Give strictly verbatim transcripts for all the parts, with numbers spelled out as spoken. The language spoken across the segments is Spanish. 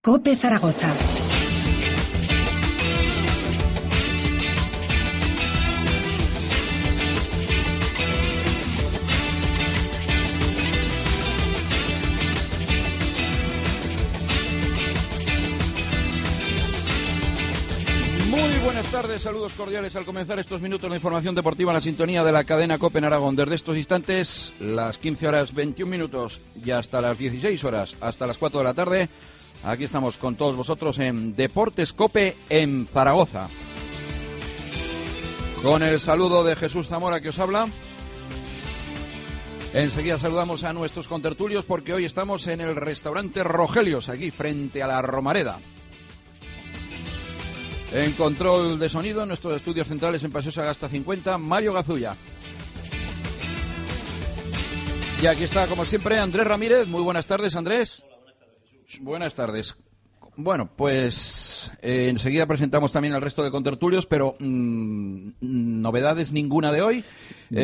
COPE Zaragoza. Buenas tardes, saludos cordiales al comenzar estos minutos de información deportiva en la sintonía de la cadena COPE en Aragón. Desde estos instantes, las quince horas veintiún minutos y hasta las dieciséis horas, hasta las cuatro de la tarde, aquí estamos con todos vosotros en Deportes COPE en Zaragoza. Con el saludo de Jesús Zamora que os habla. Enseguida saludamos a nuestros contertulios porque hoy estamos en el restaurante Rogelios, aquí frente a la Romareda. En control de sonido, en nuestros estudios centrales en Paseo Sagasta cincuenta, Mario Gazulla. Y aquí está, como siempre, Andrés Ramírez. Muy buenas tardes, Andrés. Hola, buenas tardes, Jesús. Buenas tardes. Bueno, pues eh, enseguida presentamos también al resto de contertulios, pero mmm, novedades ninguna de hoy.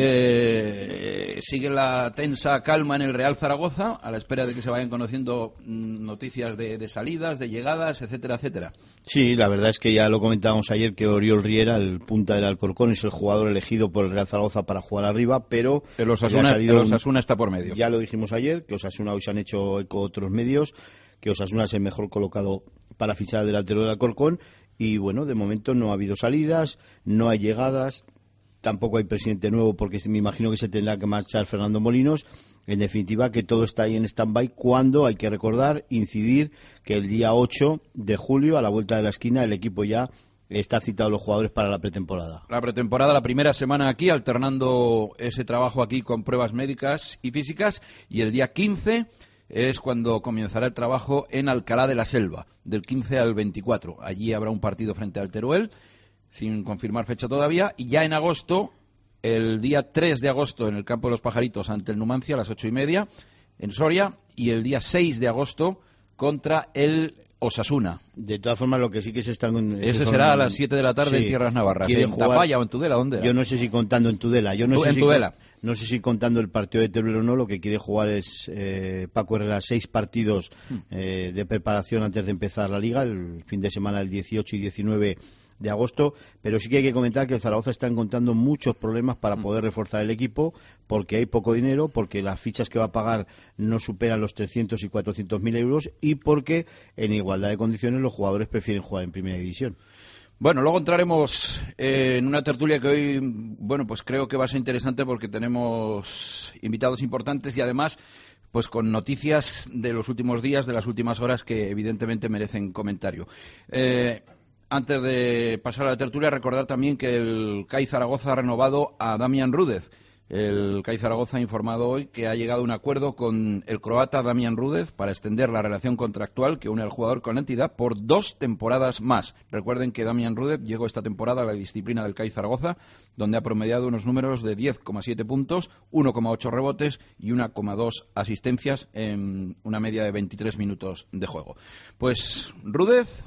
Eh, sigue la tensa calma en el Real Zaragoza, a la espera de que se vayan conociendo mmm, noticias de, de salidas, de llegadas, etcétera, etcétera. Sí, la verdad es que ya lo comentábamos ayer que Oriol Riera, el punta del Alcorcón, es el jugador elegido por el Real Zaragoza para jugar arriba, pero el Osasuna, el Osasuna está por medio. Ya lo dijimos ayer, que Osasuna hoy se han hecho eco otros medios, que Osasuna es el mejor colocado para fichar al delantero del Alcorcón, y bueno, de momento no ha habido salidas, no hay llegadas, tampoco hay presidente nuevo porque me imagino que se tendrá que marchar Fernando Molinos. En definitiva, que todo está ahí en stand-by cuando hay que recordar, incidir que el día ocho de julio, a la vuelta de la esquina, el equipo ya está citado los jugadores para la pretemporada. La pretemporada, la primera semana aquí, alternando ese trabajo aquí con pruebas médicas y físicas, y el día quince es cuando comenzará el trabajo en Alcalá de la Selva, del quince al veinticuatro. Allí habrá un partido frente al Teruel, sin confirmar fecha todavía, y ya en agosto, el día tres de agosto en el Campo de los Pajaritos ante el Numancia a las ocho y media en Soria, y el día seis de agosto contra el Osasuna. De todas formas, lo que sí que se están... Ese son, será a las siete de la tarde, sí, en Tierras Navarras. ¿En jugar... Tafalla o en Tudela? ¿Dónde era? Yo no sé si contando en Tudela. Yo no ¿En sé si Tudela? Con... No sé si contando el partido de Teruel o no. Lo que quiere jugar es eh, Paco Herrera seis partidos eh, de preparación antes de empezar la Liga, el fin de semana del dieciocho y diecinueve de agosto, pero sí que hay que comentar que el Zaragoza está encontrando muchos problemas para poder reforzar el equipo, porque hay poco dinero, porque las fichas que va a pagar no superan los trescientos y cuatrocientos mil euros, y porque en igualdad de condiciones los jugadores prefieren jugar en primera división. Bueno, luego entraremos eh, en una tertulia que hoy, bueno, pues creo que va a ser interesante porque tenemos invitados importantes y además pues con noticias de los últimos días, de las últimas horas, que evidentemente merecen comentario. Eh, antes de pasar a la tertulia, recordar también que el C A I Zaragoza ha renovado a Damián Rúdez. El C A I Zaragoza ha informado hoy que ha llegado a un acuerdo con el croata Damián Rúdez para extender la relación contractual que une al jugador con la entidad por dos temporadas más. Recuerden que Damián Rúdez llegó esta temporada a la disciplina del C A I Zaragoza, donde ha promediado unos números de diez coma siete puntos, uno coma ocho rebotes y uno coma dos asistencias en una media de veintitrés minutos de juego. Pues Rúdez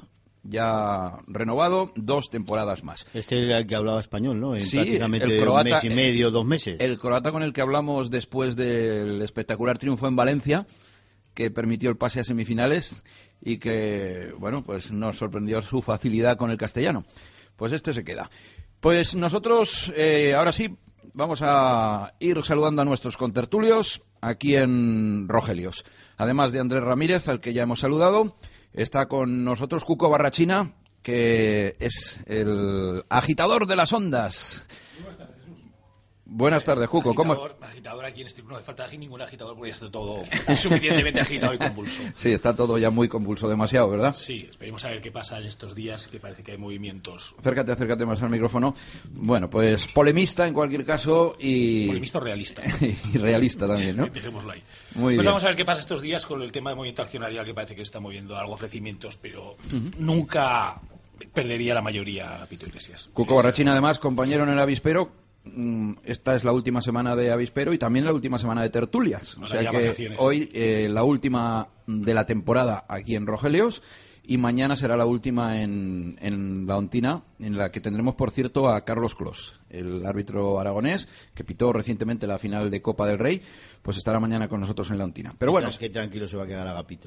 ya renovado, dos temporadas más. Este era el que hablaba español, ¿no? En sí, prácticamente el croata, un mes y medio, dos meses. El croata con el que hablamos después del espectacular triunfo en Valencia, que permitió el pase a semifinales y que, bueno, pues nos sorprendió su facilidad con el castellano. Pues este se queda. Pues nosotros, eh, ahora sí, vamos a ir saludando a nuestros contertulios aquí en Rogelios. Además de Andrés Ramírez, al que ya hemos saludado, está con nosotros Cuco Barrachina, que es el agitador de las ondas. Buenas tardes, Jesús. Buenas tardes, Cuco. Agitador, ¿Cómo? agitador aquí en este no hace falta ningún agitador porque ya está todo suficientemente agitado y convulso. Sí, está todo ya muy convulso, demasiado, ¿verdad? Sí, esperemos a ver qué pasa en estos días, que parece que hay movimientos. Acércate, acércate más al micrófono. Bueno, pues polemista en cualquier caso y... Polemista o realista. Y realista también, ¿no? Dejémoslo ahí. Muy pues bien. Vamos a ver qué pasa estos días con el tema de movimiento accionarial, que parece que está moviendo algo ofrecimientos, pero uh-huh. nunca perdería la mayoría Pito Iglesias. Cuco Barrachina, además, compañero en el avispero. Esta es la última semana de avispero y también la última semana de tertulias. O sea que hoy eh, la última de la temporada aquí en Rogelios. Y mañana será la última en, en la Ontina, en la que tendremos, por cierto, a Carlos Clos, el árbitro aragonés, que pitó recientemente la final de Copa del Rey, pues estará mañana con nosotros en la Ontina. Pero bueno... Qué tranquilo se va a quedar Agapito.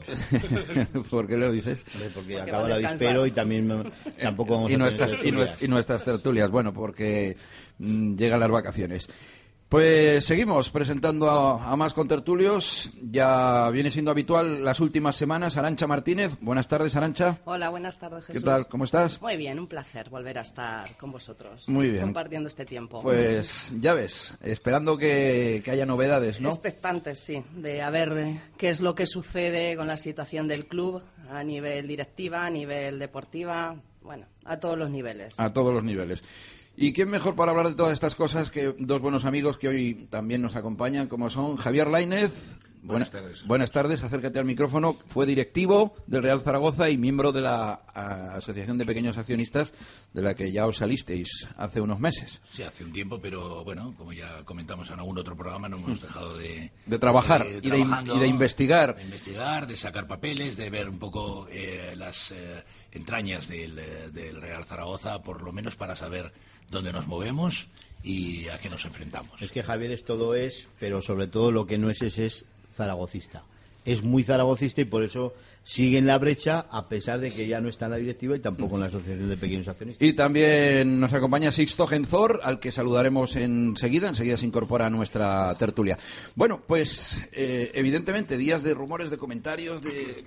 ¿Por qué lo dices? Porque, porque acaba la dispero y también me, tampoco vamos y a nuestras, tener y, nuestras, y nuestras tertulias, bueno, porque mmm, llegan las vacaciones. Pues seguimos presentando a, a más contertulios. Ya viene siendo habitual las últimas semanas. Arantxa Martínez. Buenas tardes, Arantxa. Hola, buenas tardes, Jesús. ¿Qué tal? ¿Cómo estás? Muy bien, un placer volver a estar con vosotros. Muy bien. Compartiendo este tiempo. Pues ya ves, esperando que, que haya novedades, ¿no? Expectantes, sí, de a ver qué es lo que sucede con la situación del club a nivel directiva, a nivel deportiva, bueno, a todos los niveles. A todos los niveles. ¿Y quién mejor para hablar de todas estas cosas que dos buenos amigos que hoy también nos acompañan, como son Javier Lainez? Buenas tardes. Buenas tardes, acércate al micrófono. Fue directivo del Real Zaragoza y miembro de la a, Asociación de Pequeños Accionistas, de la que ya os salisteis hace unos meses. Sí, hace un tiempo, pero bueno, como ya comentamos en algún otro programa, no hemos dejado de... De trabajar de, y, de, y de investigar. De investigar, de sacar papeles, de ver un poco eh, las eh, entrañas del, del Real Zaragoza, por lo menos para saber dónde nos movemos y a qué nos enfrentamos. Es que Javier es todo es, pero sobre todo lo que no es es, es zaragocista. Es muy zaragocista y por eso sigue en la brecha, a pesar de que ya no está en la directiva y tampoco en la Asociación de Pequeños Accionistas. Y también nos acompaña Sixto Genzor, al que saludaremos enseguida. Enseguida se incorpora a nuestra tertulia. Bueno, pues eh, evidentemente días de rumores, de comentarios, de...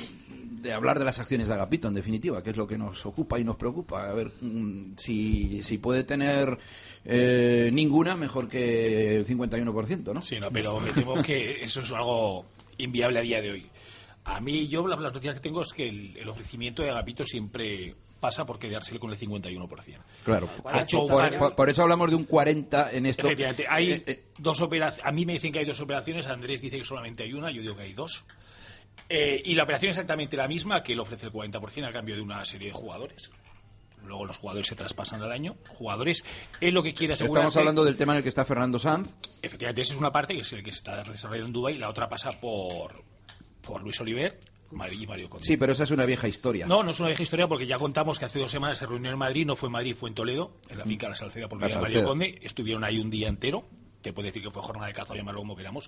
de hablar de las acciones de Agapito, en definitiva, que es lo que nos ocupa y nos preocupa. A ver mmm, si, si puede tener eh, ninguna, mejor que el cincuenta y uno por ciento, ¿no? Sí, no, pero me temo que eso es algo inviable a día de hoy. A mí, yo las noticias que tengo es que el, el ofrecimiento de Agapito siempre pasa por quedársele con el cincuenta y uno por ciento. Claro, Ha hecho por, un- por, por eso hablamos de un cuarenta en esto. Efectivamente, hay Eh, eh, dos operaciones. A mí me dicen que hay dos operaciones, Andrés dice que solamente hay una, yo digo que hay dos. Eh, y la operación es exactamente la misma, que él ofrece el cuarenta por ciento a cambio de una serie de jugadores. Luego los jugadores se traspasan al año. Jugadores, él lo que quiere asegurarse... Estamos hablando del tema en el que está Fernando Sanz. Efectivamente, esa es una parte, que es el que se está desarrollando en Dubái, y la otra pasa por, por Luis Oliver Mari- y Mario Conde. Sí, pero esa es una vieja historia. No, no es una vieja historia, porque ya contamos que hace dos semanas se reunió en Madrid, no fue en Madrid, fue en Toledo, en la finca La Salceda, por La vía de Salceda. Mario Conde. Estuvieron ahí un día entero. Te puede decir que fue jornada de caza, llamarlo como queramos.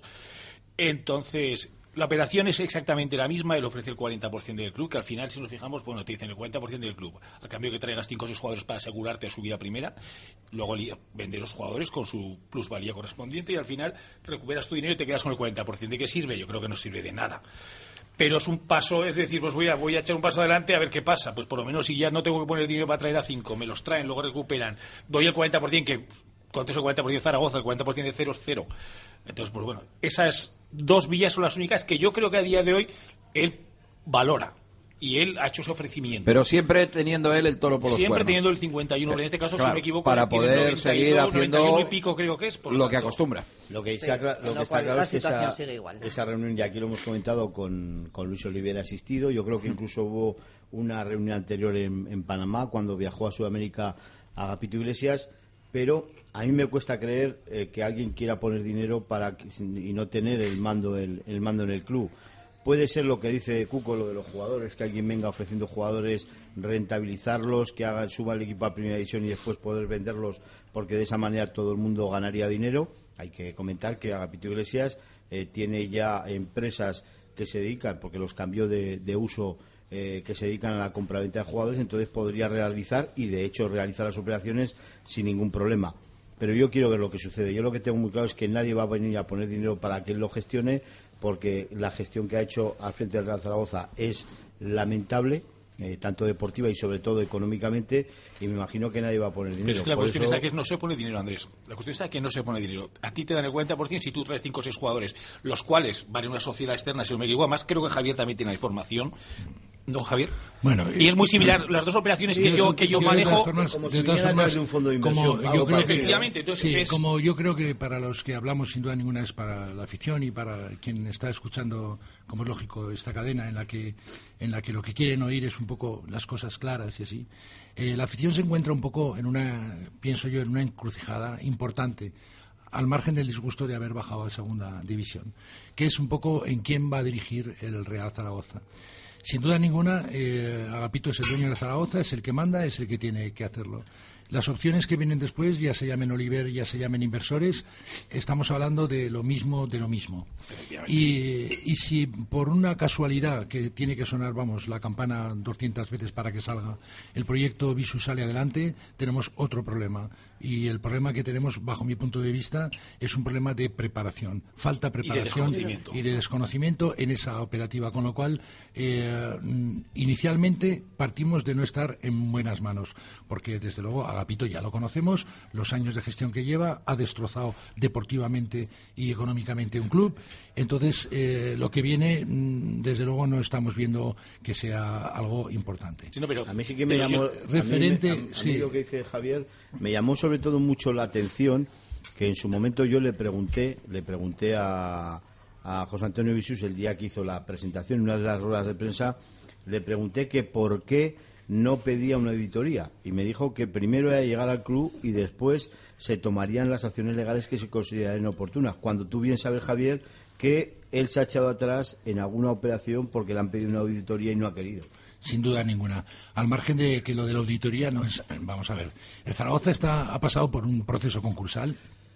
Entonces, la operación es exactamente la misma. Él ofrece el cuarenta por ciento del club, que al final, si nos fijamos, bueno, te dicen el cuarenta por ciento del club, a cambio que traigas cinco o seis jugadores para asegurarte a subir a primera. Luego li- vende los jugadores con su plusvalía correspondiente y al final recuperas tu dinero y te quedas con el cuarenta por ciento. ¿De qué sirve? Yo creo que no sirve de nada. Pero es un paso, es decir, pues voy a, voy a echar un paso adelante a ver qué pasa. Pues por lo menos si ya no tengo que poner dinero para traer a cinco, me los traen, luego recuperan, doy el cuarenta por ciento, que ¿cuánto es el cuarenta por ciento de Zaragoza? El cuarenta por ciento de cero es cero. Entonces, pues bueno, esas dos vías son las únicas que yo creo que a día de hoy él valora. Y él ha hecho ese ofrecimiento. Pero siempre teniendo él el toro por los Siempre cuernos. teniendo el cincuenta y uno, en este caso, Claro, si me equivoco, para tiene poder noventa y seguir dos, haciendo noventa y uno y pico, creo que es. por lo que tanto. acostumbra. Lo que, Sí, está, cla- con lo lo que está cual claro la es que situación esa, sigue igual. esa reunión, y aquí lo hemos comentado con, con Luis Oliver asistido, yo creo que incluso hubo una reunión anterior en, en Panamá, cuando viajó a Sudamérica Agapito Iglesias, pero a mí me cuesta creer eh, que alguien quiera poner dinero para que- y no tener el mando, el, el mando en el club. Puede ser lo que dice Cuco, lo de los jugadores, que alguien venga ofreciendo jugadores, rentabilizarlos, que hagan, suba el equipo a primera división y después poder venderlos, porque de esa manera todo el mundo ganaría dinero. Hay que comentar que Agapito Iglesias eh, tiene ya empresas que se dedican, porque los cambió de, de uso, eh, que se dedican a la compraventa de jugadores, entonces podría realizar, y de hecho realizar las operaciones sin ningún problema. Pero yo quiero ver lo que sucede. Yo lo que tengo muy claro es que nadie va a venir a poner dinero para que él lo gestione, porque la gestión que ha hecho al frente del Real Zaragoza es lamentable, eh, tanto deportiva y sobre todo económicamente, y me imagino que nadie va a poner dinero. Pero es que la Por cuestión eso- está que no se pone dinero, Andrés. La cuestión está que no se pone dinero. A ti te dan el cuarenta por ciento si tú traes cinco o seis jugadores, los cuales van en una sociedad externa, si no me equivoco. Además, creo que Javier también tiene la información. ¿No, Javier? Bueno, Y es muy similar. Las dos operaciones sí, que es yo un- que yo de manejo. todas formas- como de si todas viniera formas, de un fondo de como inversión, yo algo creo que- Efectivamente, entonces sí, es- como yo creo que para los que hablamos, sin duda ninguna, es para la afición y para quien está escuchando, como es lógico, esta cadena en la que en la que lo que quieren oír es un poco las cosas claras y así. Eh, la afición se encuentra un poco en una, pienso yo, en una encrucijada importante. al margen del disgusto de haber bajado a segunda división, que es un poco en quién va a dirigir el Real Zaragoza. Sin duda ninguna, eh, Agapito es el dueño de Zaragoza, es el que manda, es el que tiene que hacerlo. Las opciones que vienen después, ya se llamen Oliver, ya se llamen inversores, estamos hablando de lo mismo, de lo mismo. Y, y si por una casualidad, que tiene que sonar, vamos, la campana doscientas veces para que salga, el proyecto Visus sale adelante, tenemos otro problema. Y el problema que tenemos, bajo mi punto de vista, es un problema de preparación. Falta preparación y de desconocimiento, y de desconocimiento en esa operativa, con lo cual, eh, inicialmente partimos de no estar en buenas manos, porque desde luego Agapito ya lo conocemos, los años de gestión que lleva, ha destrozado deportivamente y económicamente un club. Entonces, eh, lo que viene, desde luego, no estamos viendo que sea algo importante. Sí, no, pero, a mí sí que me llamó, referente, a mí, me, a, a sí. mí lo que dice Javier, me llamó sobre todo mucho la atención que en su momento yo le pregunté, le pregunté a, a José Antonio Visus el día que hizo la presentación, en una de las ruedas de prensa, le pregunté que por qué no pedía una auditoría y me dijo que primero era llegar al club y después se tomarían las acciones legales que se consideraran oportunas, cuando tú bien sabes, Javier, que él se ha echado atrás en alguna operación porque le han pedido una auditoría y no ha querido. Sin duda ninguna. Al margen de que lo de la auditoría no es... Vamos a ver. El Zaragoza está, ha pasado por un proceso concursal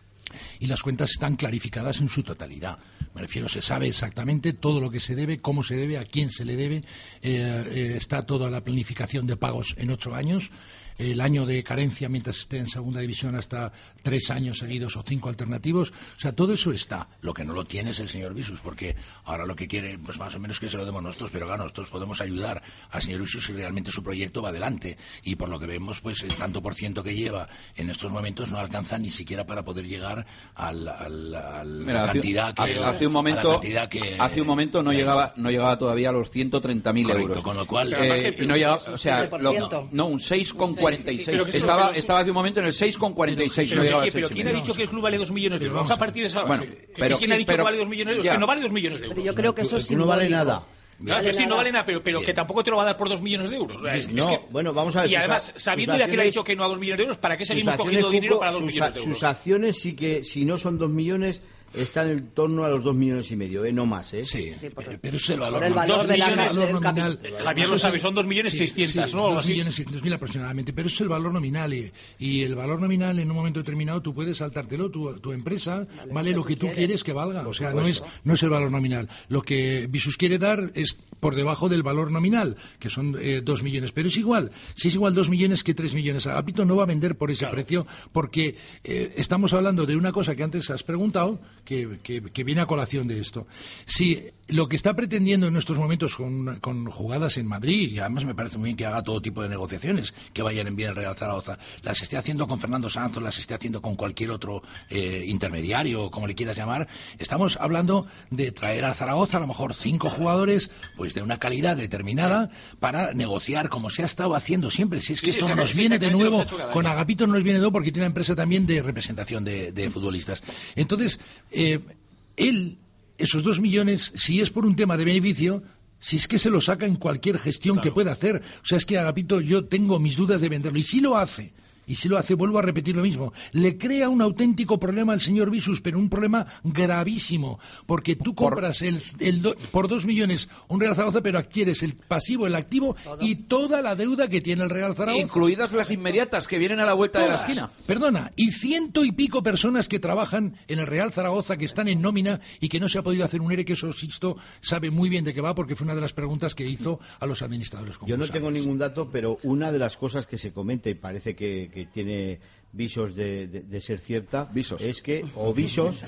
y las cuentas están clarificadas en su totalidad. Me refiero, se sabe exactamente todo lo que se debe, cómo se debe, a quién se le debe. Eh, eh, está toda la planificación de pagos en ocho años. El año de carencia mientras esté en segunda división hasta tres años seguidos o cinco alternativos. O sea, todo eso está. Lo que no lo tiene es el señor Visus, porque ahora lo que quiere, pues más o menos que se lo demos nosotros, pero claro, nosotros podemos ayudar al señor Visus si realmente su proyecto va adelante. Y por lo que vemos, pues el tanto por ciento que lleva en estos momentos no alcanza ni siquiera para poder llegar al, al, a la Mira, cantidad hace, que... Hace un momento, que, hace un momento no, llegaba, no llegaba todavía a los ciento treinta mil euros. Con lo cual... Eh, y no llegaba, o sea, lo, no, un seis coma cuarenta y seis. Estaba, estaba hace un momento en el seis coma cuarenta y seis. Pero, no pero, pero, pero ¿quién ha dicho que el club vale dos millones de euros? Vamos a partir de esa base. Bueno, pero, ¿quién ha dicho pero, que vale dos millones de euros? Ya. Que no vale dos millones de euros. Pero yo creo que eso es no vale nada. Claro, Vale que sí, nada. no vale nada, pero, pero que tampoco te lo va a dar por dos millones de euros. O sea, es, no, es que, bueno, vamos a ver. y además, sabiendo ya que le ha dicho que no a dos millones de euros, ¿para qué seguimos cogiendo Cuco, dinero para dos sus, millones de euros? Sus acciones sí que, si no son dos millones, están en torno a los dos millones y medio, ¿eh? No más, ¿eh? Sí, Sí, por- pero es el valor, por el valor dos de la millones, ca- valor del nominal. capital. Javier lo sabe, son dos millones seiscientos, sí, ¿no? Algo dos así. millones seiscientos mil aproximadamente, pero es el valor nominal y, y el valor nominal en un momento determinado tú puedes saltártelo, tu, tu empresa vale, vale lo que tú quieres. quieres que valga, o sea, no es, no es el valor nominal. Lo que Visus quiere dar es por debajo del valor nominal, que son eh, dos millones, pero es igual, si es igual dos millones que tres millones. Agapito no va a vender por ese Claro. precio porque eh, estamos hablando de una cosa que antes has preguntado, que, que, que viene a colación de esto. Si lo que está pretendiendo en estos momentos con, con jugadas en Madrid, y además me parece muy bien que haga todo tipo de negociaciones que vayan en bien al Real Zaragoza, las esté haciendo con Fernando Sanz, las esté haciendo con cualquier otro eh, intermediario, como le quieras llamar, estamos hablando de traer a Zaragoza a lo mejor cinco jugadores pues de una calidad determinada para negociar como se ha estado haciendo siempre. Si es que Sí, esto sí, no nos sí, viene de exactamente lo nuevo, que se ha hecho cada con año. Agapito no nos viene de nuevo porque tiene una empresa también de representación de, de futbolistas. Entonces, eh, él, esos dos millones, si es por un tema de beneficio, si es que se lo saca en cualquier gestión Claro. que pueda hacer. O sea, es que Agapito, yo tengo mis dudas de venderlo. Y si lo hace, y si lo hace, vuelvo a repetir lo mismo, le crea un auténtico problema al señor Visus, pero un problema gravísimo, porque tú compras el, el do, por dos millones un Real Zaragoza, pero adquieres el pasivo, el activo Todo. y toda la deuda que tiene el Real Zaragoza. incluidas las inmediatas que vienen a la vuelta Todas. de la esquina. Perdona, y ciento y pico personas que trabajan en el Real Zaragoza, que están en nómina y que no se ha podido hacer un ERE, que eso Sixto sabe muy bien de qué va, porque fue una de las preguntas que hizo a los administradores Yo no concursantes. tengo ningún dato, pero una de las cosas que se comenta y parece que, que tiene visos de, de, de ser cierta Visos. es que, o visos,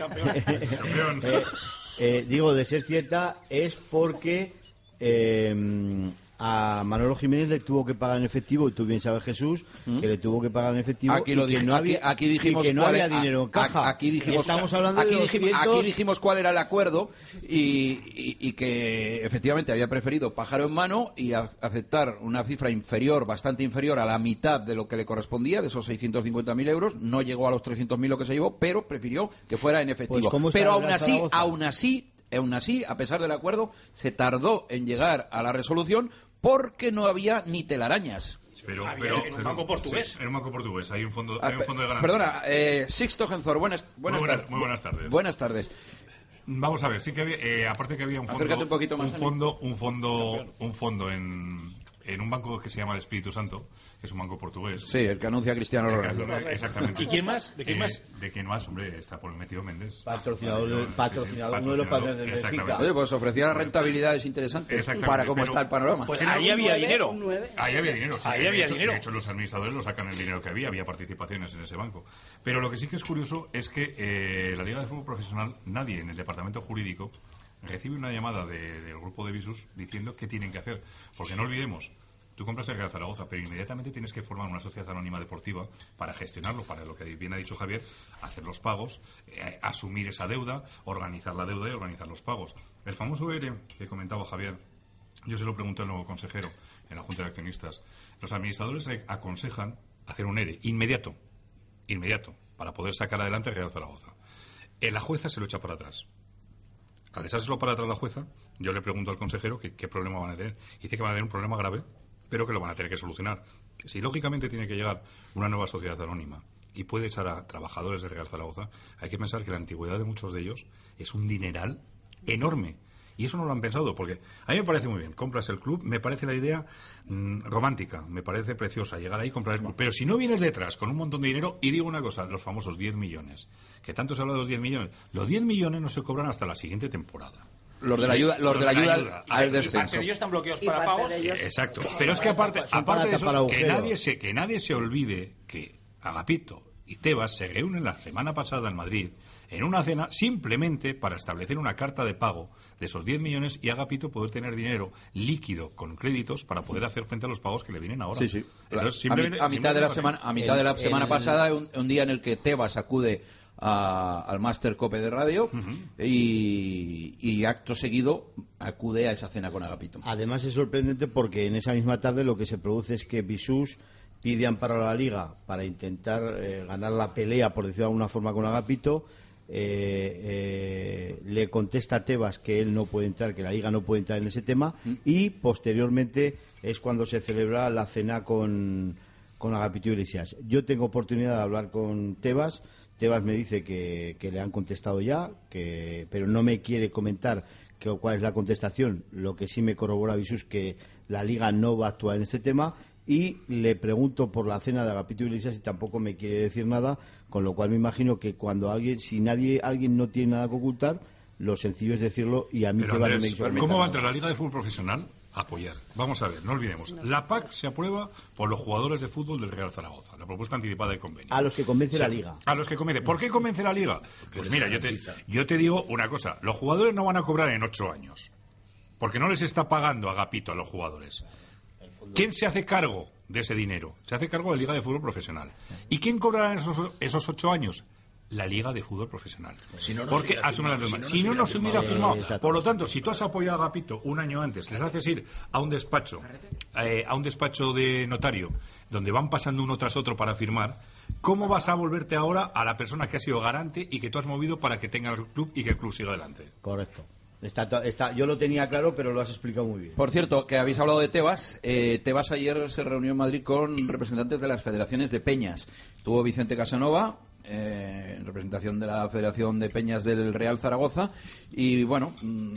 eh, eh, digo de ser cierta, es porque eh, a Manolo Jiménez le tuvo que pagar en efectivo, y tú bien sabes, Jesús, ¿Mm? que le tuvo que pagar en efectivo Aquí y lo que dije- no aquí- había, aquí dijimos y que no cuál había era- dinero en a- caja. aquí dijimos Estamos hablando aquí de dijimos, doscientos... aquí dijimos cuál era el acuerdo y, y- y que efectivamente había preferido pájaro en mano y a- aceptar una cifra inferior, bastante inferior a la mitad de lo que le correspondía, de esos seiscientos cincuenta mil euros. No llegó a los trescientos mil lo que se llevó, pero prefirió que fuera en efectivo. Pues, ¿cómo está pero el aún Real así, Zaragoza? aún así, aún así, a pesar del acuerdo, se tardó en llegar a la resolución porque no había ni telarañas. Pero, Había pero, en un pero- banco portugués. sí, en un banco portugués. Hay un fondo, Ah, hay un fondo de garantía. Perdona, eh, Sixto Genzor, buenas, buenas, Muy buenas- tardes. muy buenas tardes. Buenas tardes. Vamos a ver, sí que había, eh, aparte que había un fondo, Acércate un poquito más, un Dani. fondo, un fondo, un fondo en, en un banco que se llama el Espíritu Santo, que es un banco portugués. Sí, el que anuncia a Cristiano Ronaldo. Exactamente. ¿Y quién más? ¿De quién Eh, más? ¿De quién más? Hombre, está por el metido Méndez. Patrocinador, Sí, sí, patrocinador, uno de los padres del exactamente. Benfica. Oye, pues ofrecía rentabilidades interesantes Exactamente, para cómo pero- está el panorama. Pues Un ahí había nueve, dinero. un nueve. Ahí había dinero, sí. Ahí de había hecho, dinero. De hecho, los administradores lo sacan el dinero que había, había participaciones en ese banco. Pero lo que sí que es curioso es que eh, la Liga de Fútbol Profesional, nadie en el departamento jurídico recibe una llamada de- del grupo de Visus diciendo qué tienen que hacer. Porque no olvidemos, tú compras el Real Zaragoza, pero inmediatamente tienes que formar una sociedad anónima deportiva para gestionarlo, para lo que bien ha dicho Javier, hacer los pagos, eh, asumir esa deuda, organizar la deuda y organizar los pagos. El famoso E R E que comentaba Javier, yo se lo pregunté al nuevo consejero en la Junta de Accionistas. Los administradores eh, aconsejan hacer un E R E inmediato, inmediato, para poder sacar adelante el Real Zaragoza. Eh, la jueza se lo echa para atrás. Al echárselo para atrás la jueza, yo le pregunto al consejero que, qué problema van a tener. Dice que van a tener un problema grave, pero que lo van a tener que solucionar. Si lógicamente tiene que llegar una nueva sociedad anónima y puede echar a trabajadores de Real Zaragoza, hay que pensar que la antigüedad de muchos de ellos es un dineral enorme. Y eso no lo han pensado, porque a mí me parece muy bien. Compras el club, me parece la idea mm, romántica, me parece preciosa llegar ahí y comprar el club. Pero si no vienes detrás con un montón de dinero, y digo una cosa, los famosos diez millones, que tanto se habla de los diez millones, los diez millones no se cobran hasta la siguiente temporada. Los de la ayuda, los de la ayuda al- al Parte descenso. de ellos están bloqueados Y para parte pagos. de ellos- Exacto. Pero es que aparte, Son aparte para de eso, tapar que agujeros. nadie, se, que nadie se olvide que Agapito y Tebas se reúnen la semana pasada en Madrid en una cena simplemente para establecer una carta de pago de esos diez millones y Agapito poder tener dinero líquido con créditos para poder hacer frente a los pagos que le vienen ahora. Sí, sí. Entonces, a, simplemente- mi- a mitad de la simplemente- semana, a mitad de la El- semana el- pasada, un, un día en el que Tebas acude a- al Máster Cope de Radio y, y acto seguido acude a esa cena con Agapito. Además es sorprendente porque en esa misma tarde lo que se produce es que Visus pide amparo a la Liga para intentar eh, ganar la pelea, por decirlo de alguna forma, con Agapito. Eh, eh, le contesta a Tebas que él no puede entrar, que la Liga no puede entrar en ese tema, y posteriormente es cuando se celebra la cena con, con Agapito Iglesias. Yo tengo oportunidad de hablar con Tebas. Tebas me dice que, que le han contestado ya, que, pero no me quiere comentar que, cuál es la contestación. Lo que sí me corrobora Visus que la Liga no va a actuar en este tema. Y le pregunto por la cena de Agapito Iglesias y tampoco me quiere decir nada, con lo cual me imagino que cuando alguien, si nadie, alguien no tiene nada que ocultar, lo sencillo es decirlo y a mí Pero Tebas no me Andrés, quiso comentar ¿cómo va a nada. entrar la Liga de Fútbol Profesional? A apoyar. Vamos a ver, no olvidemos. La P A C se aprueba por los jugadores de fútbol del Real Zaragoza, la propuesta anticipada del convenio. A los que convence O sea, la Liga. A los que convence. ¿Por qué convence la Liga? Pues les mira, yo te, garantiza. yo te digo una cosa. Los jugadores no van a cobrar en ocho años. Porque no les está pagando Agapito a los jugadores. ¿Quién se hace cargo de ese dinero? Se hace cargo de la Liga de Fútbol Profesional. ¿Y quién cobrará en esos, esos ocho años? La Liga de Fútbol Profesional. Si no, no Porque se hubiera asume las firmado, normas. si Si no, no, no no se se hubiera hubiera firmado. firmado. Exacto. Por lo tanto, si tú has apoyado a Agapito un año antes, les haces ir a un despacho, eh, a un despacho de notario, donde van pasando uno tras otro para firmar, ¿cómo vas a volverte ahora a la persona que ha sido garante y que tú has movido para que tenga el club y que el club siga adelante? Correcto. Está, to- está, yo lo tenía claro, pero lo has explicado muy bien. Por cierto, que habéis hablado de Tebas. Eh, Tebas ayer se reunió en Madrid con representantes de las federaciones de peñas. Tuvo Vicente Casanova, eh, en representación de la Federación de Peñas del Real Zaragoza. Y bueno, mm,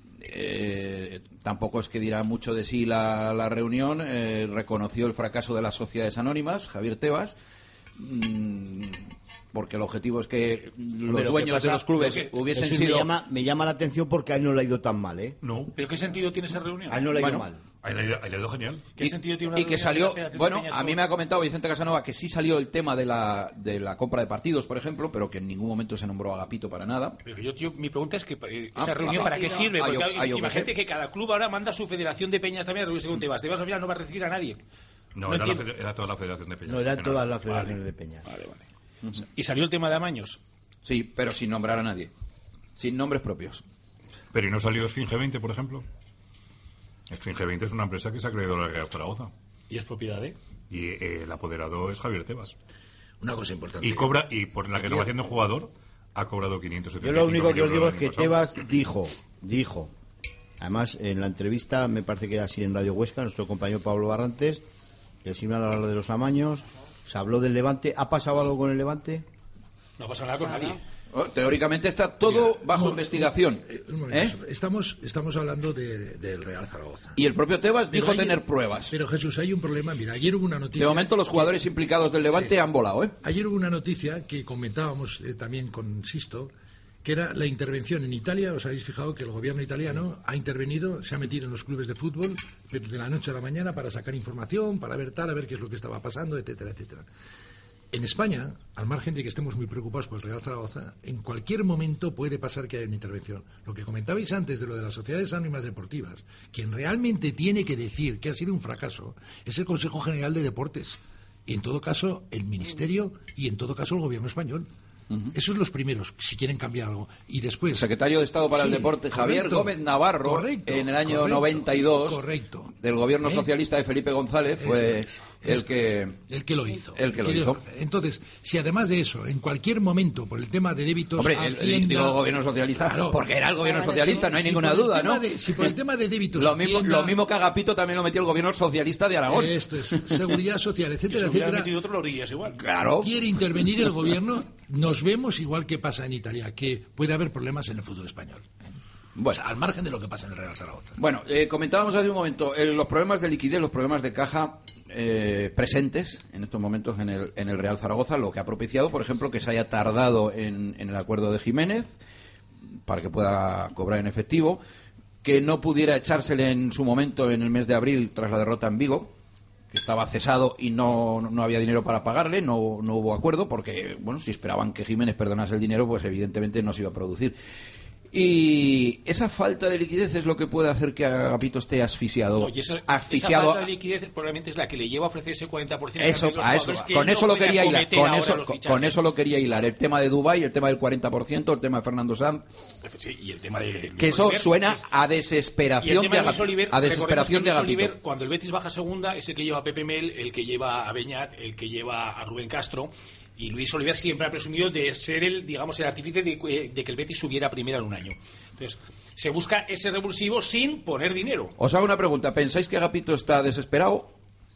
eh, tampoco es que dirá mucho de sí la, la reunión. Eh, reconoció el fracaso de las sociedades anónimas, Javier Tebas. Mm, porque el objetivo es que los Hombre, lo que dueños pasa- de los clubes lo que- hubiesen Eso sido... me, llama, me llama la atención porque a él no le ha ido tan mal, ¿eh? No. ¿Pero qué sentido tiene esa reunión? A él no le ha ido Bueno, mal. Ahí le, ahí le ha ido genial. ¿Qué y, sentido tiene una y que reunión de salió, la Federación de bueno, Peñas a mí con- me ha comentado Vicente Casanova que sí salió el tema de la, de la compra de partidos, por ejemplo, pero que en ningún momento se nombró a Agapito para nada. Pero yo, tío, mi pregunta es que eh, Ah, esa reunión ah, para qué ah, sirve, ah, porque yo- alguien- ah, yo qué imagínate sé. que cada club ahora manda a su federación de peñas también a reunirse con Tebas. Tebas al final no va a recibir a nadie. No, No era, la entiendo. fede- era toda la Federación de Peñas. No eran Nacional. todas las federaciones de peñas. Vale, vale. Y salió el tema de Amaños. Sí, pero sin nombrar a nadie. Sin nombres propios. Pero ¿y no salió Esfinge veinte, por ejemplo? Esfinge veinte es una empresa que se ha creado la Real Zaragoza. Y es propiedad de. Y eh, el apoderado es Javier Tebas. Una cosa importante. Y cobra, y por la renovación de jugador ha cobrado quinientos Yo setenta y cinco lo único que os digo es millones que el año pasado. Tebas dijo, dijo, además en la entrevista, me parece que era así en Radio Huesca, nuestro compañero Pablo Barrantes, Y así me habla de los amaños, se habló del Levante. ¿Ha pasado algo con el Levante? No pasa nada con nadie. Oh, teóricamente está todo Mira, bajo no, investigación. Un momento, ¿eh? estamos, estamos hablando de, del Real Zaragoza. Y el propio Tebas dijo Pero hay- tener pruebas. Pero Jesús, hay un problema. Mira, ayer hubo una noticia. De momento los jugadores implicados del Levante Sí. han volado, ¿eh? Ayer hubo una noticia que comentábamos eh, también con Sisto, que era la intervención en Italia. Os habéis fijado que el gobierno italiano ha intervenido, se ha metido en los clubes de fútbol de la noche a la mañana para sacar información, para ver tal, a ver qué es lo que estaba pasando, etcétera, etcétera. En España, al margen de que estemos muy preocupados por el Real Zaragoza, en cualquier momento puede pasar que haya una intervención. Lo que comentabais antes de lo de las sociedades anónimas deportivas, quien realmente tiene que decir que ha sido un fracaso es el Consejo General de Deportes. Y en todo caso, el Ministerio y en todo caso el Gobierno español. Uh-huh. Esos son los primeros, si quieren cambiar algo. Y después... El secretario de Estado para sí, el Deporte, Javier correcto, Gómez Navarro, correcto, en el año correcto, noventa y dos, correcto. del gobierno ¿Eh? socialista de Felipe González, fue Es, el es, que... El que lo hizo. El que lo hizo. Entonces, si además de eso, en cualquier momento, por el tema de débitos... Hombre, Hacienda, el, digo gobierno socialista, claro, porque era el gobierno socialista, no hay si ninguna por el duda, tema ¿no? De, si por el tema de débitos... Lo mismo, Hacienda, lo mismo que Agapito también lo metió el gobierno socialista de Aragón. Esto es, seguridad social, etcétera, Si etcétera. metido otro, lo harías igual. Claro. Quiere intervenir el gobierno, nos vemos igual que pasa en Italia, que puede haber problemas en el fútbol español. Bueno, O sea, al margen de lo que pasa en el Real Zaragoza. Bueno, eh, comentábamos hace un momento eh, los problemas de liquidez, los problemas de caja eh, presentes en estos momentos en el, en el Real Zaragoza, lo que ha propiciado, por ejemplo, que se haya tardado en, en el acuerdo de Jiménez para que pueda cobrar en efectivo, que no pudiera echársele en su momento en el mes de abril tras la derrota en Vigo, que estaba cesado y no, no había dinero para pagarle, no, no hubo acuerdo, porque, bueno, si esperaban que Jiménez perdonase el dinero, pues evidentemente no se iba a producir. Y esa falta de liquidez es lo que puede hacer que Agapito esté asfixiado. No, y esa, asfixiado. esa falta de liquidez probablemente es la que le lleva a ofrecer ese cuarenta por ciento. Eso, a eso, con eso lo quería hilar, con eso, con, con eso lo quería hilar. El tema de Dubái, el tema del cuarenta por ciento, el tema de Fernando Sanz. Sí, y el tema de que eso Oliver, suena es, a desesperación de Agapito. Oliver, a desesperación de Agapito. Oliver, cuando el Betis baja a segunda, es el que lleva a Pepe Mel, el que lleva a Beñat, el que lleva a Rubén Castro. Y Luis Oliver siempre ha presumido de ser el, digamos, el artífice de, de que el Betis subiera a primera en un año. Entonces, se busca ese revulsivo sin poner dinero. Os hago una pregunta. ¿Pensáis que Agapito está desesperado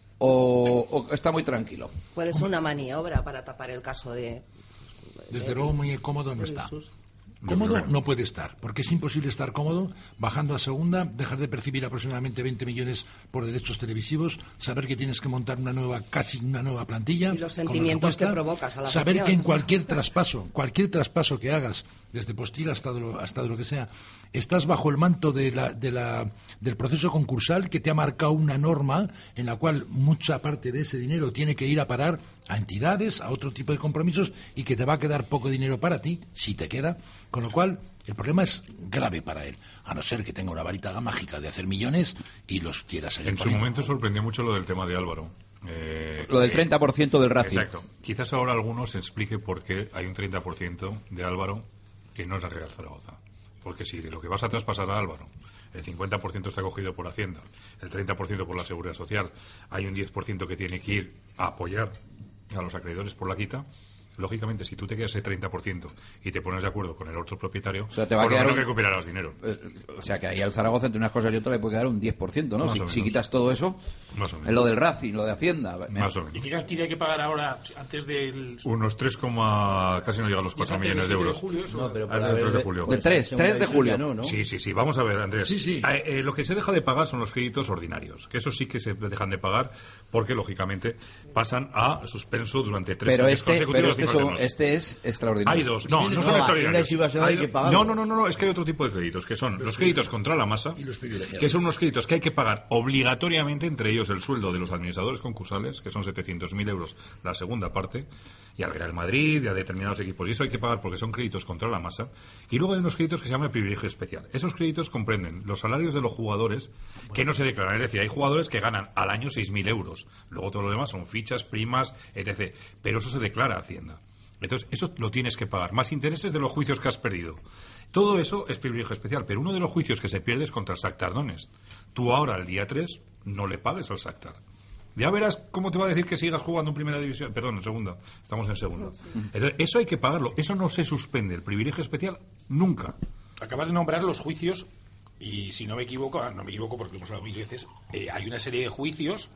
o, o está muy tranquilo? Puede ser una maniobra para tapar el caso de... Desde de, luego muy cómodo no está. Jesús. Cómodo no puede estar, porque es imposible estar cómodo bajando a segunda, dejar de percibir aproximadamente veinte millones por derechos televisivos, saber que tienes que montar una nueva, casi una nueva plantilla. Y los sentimientos que provocas a la Saber afición. que en cualquier traspaso, cualquier traspaso que hagas, desde Postil hasta de lo, hasta de lo que sea, estás bajo el manto de la, de la, del proceso concursal que te ha marcado una norma en la cual mucha parte de ese dinero tiene que ir a parar a entidades, a otro tipo de compromisos y que te va a quedar poco dinero para ti, si te queda. Con lo cual, el problema es grave para él, a no ser que tenga una varita mágica de hacer millones y los quiera seguir En su poniendo. momento sorprendió mucho lo del tema de Álvaro. Eh, Lo del treinta por ciento del Racing. Exacto. Quizás ahora algunos explique por qué hay un treinta por ciento de Álvaro que no es la Real Zaragoza. Porque si de lo que vas a traspasar a Álvaro, el cincuenta por ciento está cogido por Hacienda, el treinta por ciento por la Seguridad Social, hay un diez por ciento que tiene que ir a apoyar a los acreedores por la quita. Lógicamente, si tú te quedas ese treinta por ciento y te pones de acuerdo con el otro propietario, o sea, te va a por lo quedar menos un... recuperarás dinero. Eh, o sea, que ahí al Zaragoza, entre unas cosas y otras, le puede quedar un diez por ciento, ¿no? Más Si, o si menos. quitas todo eso, Más o menos. en lo del Racing, lo de Hacienda. Más o ¿Y menos. qué cantidad hay que pagar ahora antes del... Unos tres, casi no llega a los cuatro millones de euros. julio, eso? No, pero Ah, para del ver- tres de julio. De tres, segunda tres de división julio. ya no, ¿no? Sí, sí, sí. Vamos a ver, Andrés. Sí, sí. Eh, eh, lo que se deja de pagar son los créditos ordinarios, que eso sí que se dejan de pagar porque, lógicamente, pasan a suspenso durante tres Pero años este, pero consecutivos. este, sin son- problemas. este es extraordinario. Hay dos, no, no No, son Hacienda extraordinarios. sí va a ser, hay que pagarlo. No, no, no, no, no, es que hay otro tipo de créditos, que son los créditos contra la masa, Y los privilegiados. que son unos créditos que hay que pagar obligatoriamente, entre ellos el sueldo de los administradores concursales, que son setecientos mil euros la segunda parte, y al Real Madrid, y a determinados equipos, y eso hay que pagar porque son créditos contra la masa. Y luego hay unos créditos que se llaman privilegio especial. Esos créditos comprenden los salarios de los jugadores que no se declaran, es decir, hay jugadores que ganan al año seis mil euros, luego todo lo demás son fichas, primas, etcétera. Pero eso se declara a Hacienda. Entonces, eso lo tienes que pagar, más intereses de los juicios que has perdido. Todo eso es privilegio especial, pero uno de los juicios que se pierde es contra el Shakhtar Donetsk. Tú ahora, el día tres, no le pagues al Shakhtar. Ya verás cómo te va a decir que sigas jugando en primera división. Perdón, en segunda. Estamos en segunda. Entonces, eso hay que pagarlo. Eso no se suspende. El privilegio especial, nunca. Acabas de nombrar los juicios y si no me equivoco, no me equivoco porque lo hemos hablado mil veces, eh, hay una serie de juicios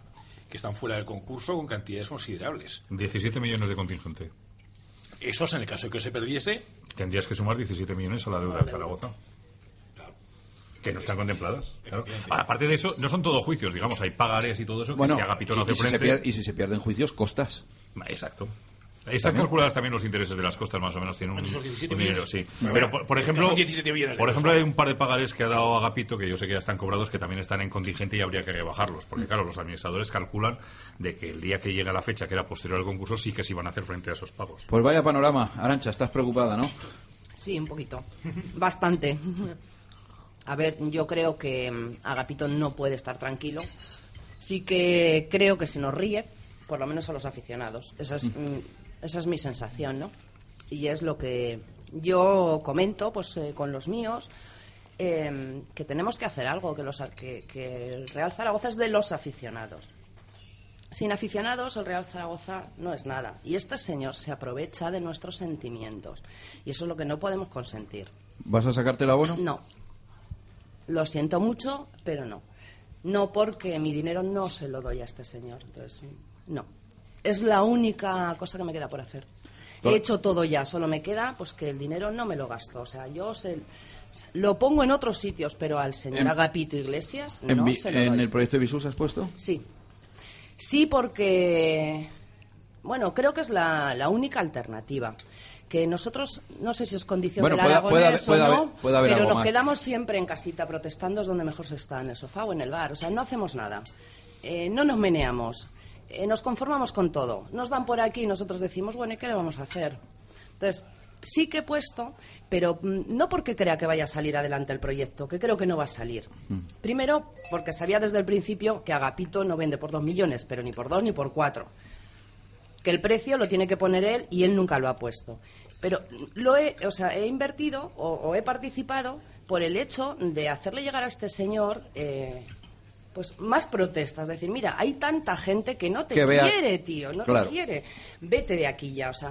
que están fuera del concurso con cantidades considerables. diecisiete millones de contingente. Esos, en el caso de que se perdiese, tendrías que sumar diecisiete millones a la deuda de Zaragoza. Claro. Que no están contempladas. Claro. Aparte de eso, no son todos juicios, digamos, hay pagarés y todo eso, bueno, que si Agapito no y, hace y, si se frente... pierde, y si se pierden juicios, costas. Exacto. Están calculadas también los intereses de las costas, más o menos. Tienen un, esos diecisiete un dinero, millones. sí. Pero, por, por ejemplo, son diecisiete millones por de ejemplo cosas. hay un par de pagarés que ha dado Agapito, que yo sé que ya están cobrados, que también están en contingente y habría que rebajarlos. Porque, claro, los administradores calculan de que el día que llega la fecha, que era posterior al concurso, sí que se iban a hacer frente a esos pagos. Pues vaya panorama. Arantxa, estás preocupada, ¿no? Sí, un poquito. Bastante. A ver, yo creo que mm, Agapito no puede estar tranquilo. Sí que creo que se nos ríe, por lo menos a los aficionados. Esa es, mm, esa es mi sensación, ¿no? Y es lo que yo comento pues eh, con los míos, eh, que tenemos que hacer algo, que, los, que, que el Real Zaragoza es de los aficionados. Sin aficionados, el Real Zaragoza no es nada. Y este señor se aprovecha de nuestros sentimientos. Y eso es lo que no podemos consentir. ¿Vas a sacarte el abono? No. Lo siento mucho, pero no. No, porque mi dinero no se lo doy a este señor. Entonces, no. Es la única cosa que me queda por hacer. He hecho todo ya, solo me queda pues que el dinero no me lo gasto. O sea, yo se, o sea, lo pongo en otros sitios, pero al señor en, Agapito Iglesias en no vi, se lo ¿En doy. el proyecto de Visus has puesto? Sí. Sí, porque, bueno, creo que es la, la única alternativa. Que nosotros, no sé si es condición bueno, del puede, aragonés puede, o puede no, haber, puede haber pero algo nos más. quedamos siempre en casita protestando, es donde mejor se está, en el sofá o en el bar. O sea, no hacemos nada. Eh, no nos meneamos. Eh, nos conformamos con todo. Nos dan por aquí y nosotros decimos, bueno, ¿y qué le vamos a hacer? Entonces, sí que he puesto, pero mm, no porque crea que vaya a salir adelante el proyecto, que creo que no va a salir. Mm. Primero, porque sabía desde el principio que Agapito no vende por dos millones, pero ni por dos ni por cuatro. Que el precio lo tiene que poner él y él nunca lo ha puesto. Pero lo he, o sea, he invertido o, o he participado por el hecho de hacerle llegar a este señor eh, pues más protestas. Es decir, mira, hay tanta gente que no te que vea... quiere, tío, no claro. te quiere. Vete de aquí ya, o sea,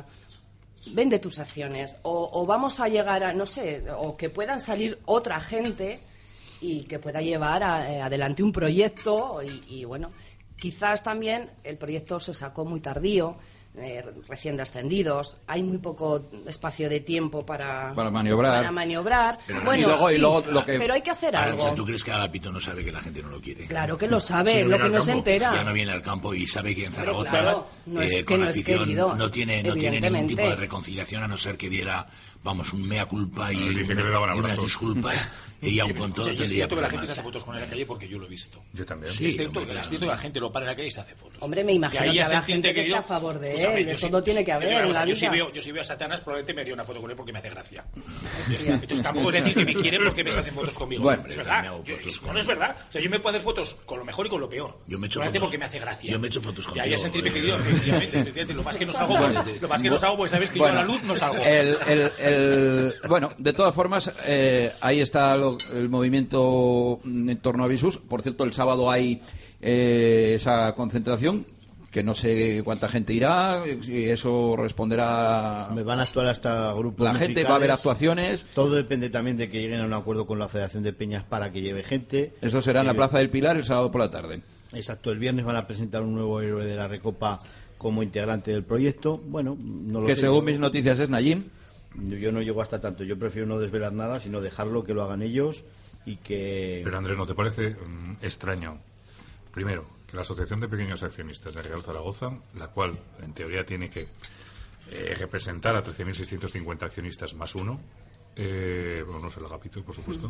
vende tus acciones. O, o vamos a llegar a, no sé, o que puedan salir otra gente y que pueda llevar a, eh, adelante un proyecto y, y bueno, quizás también el proyecto se sacó muy tardío. Eh, recién descendidos, hay muy poco espacio de tiempo para, para maniobrar, para maniobrar. Pero bueno, y luego, sí, y luego lo que... pero hay que hacer Arantxa, algo. ¿tú crees que Agapito no sabe que la gente no lo quiere? Claro que lo sabe, Si no lo viene que al no se campo, entera. Ya no viene al campo y sabe que en Hombre, Zaragoza claro, no es eh, que con no la es afición querido, no tiene, no tiene ningún evidentemente. tipo de reconciliación, a no ser que diera, vamos, un mea culpa y, Dice que una- le daban y unas abrazos. disculpas y aun con O todo sea, yo es tendría cierto que la gente problemas. se hace fotos con él en la calle porque yo lo he visto. Yo también. Sí, es cierto, hombre, que, es claro. cierto que la gente lo para en la calle y se hace fotos. Hombre, me imagino ahí que ya se habrá entiende gente que yo- esté a favor de pues, a ver, él, yo de sí- todo tiene sí, que yo haber digo una en cosa, la yo si vida. veo, yo si veo a Satanás probablemente me haría una foto con él porque me hace gracia. Hostia. Entonces tampoco es decir que me quiere porque me hacen fotos conmigo. Bueno, es yo verdad. también hago Yo- fotos es- con no es él. verdad. O sea, yo me puedo hacer fotos con lo mejor y con lo peor. Yo me echo Solamente fotos- porque me hace gracia. yo me echo fotos Y contigo, ahí es sentirme eh. querido, efectivamente, efectivamente. Lo más que no salgo, lo más que no salgo, porque sabes que Bueno, yo a la luz no salgo. El, el, el, bueno, de todas formas, eh, ahí está lo- el movimiento en torno a Visus. Por cierto, el sábado hay eh, esa concentración, que no sé cuánta gente irá, y eso responderá... Me van a actuar hasta grupos La gente musicales. va a haber actuaciones. Todo depende también de que lleguen a un acuerdo con la Federación de Peñas para que lleve gente. Eso será en la Eh, Plaza del Pilar el sábado por la tarde. Exacto, el viernes van a presentar un nuevo héroe de la Recopa como integrante del proyecto. Bueno, no lo Que sé. según yo- mis noticias es Nayim. Yo no llego hasta tanto, yo prefiero no desvelar nada, sino dejarlo que lo hagan ellos y que... Pero Andrés, ¿no te parece mm, extraño? Primero, que la Asociación de Pequeños Accionistas de Real Zaragoza, la cual en teoría tiene que eh, representar a trece mil seiscientos cincuenta accionistas más uno, eh, bueno, no sé el Agapito, por supuesto,